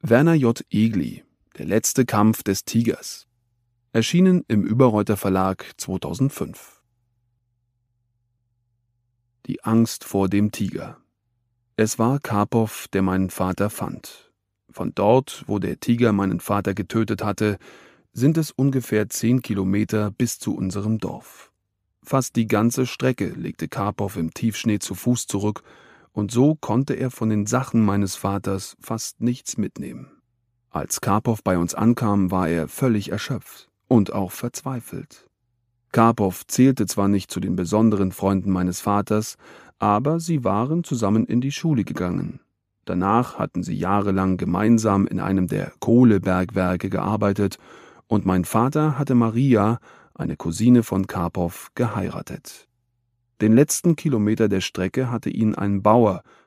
Werner J. Egli, Der letzte Kampf des Tigers. Erschienen im Überreuter Verlag 2005. Die Angst vor dem Tiger. Es war Karpov, der meinen Vater fand. Von dort, wo der Tiger meinen Vater getötet hatte, sind es ungefähr 10 Kilometer bis zu unserem Dorf. Fast die ganze Strecke legte Karpov im Tiefschnee zu Fuß zurück, und so konnte er von den Sachen meines Vaters fast nichts mitnehmen. Als Karpov bei uns ankam, war er völlig erschöpft und auch verzweifelt. Karpov zählte zwar nicht zu den besonderen Freunden meines Vaters, aber sie waren zusammen in die Schule gegangen. Danach hatten sie jahrelang gemeinsam in einem der Kohlebergwerke gearbeitet, und mein Vater hatte Maria, eine Cousine von Karpov, geheiratet. Den letzten Kilometer der Strecke hatte ihn ein Bauer,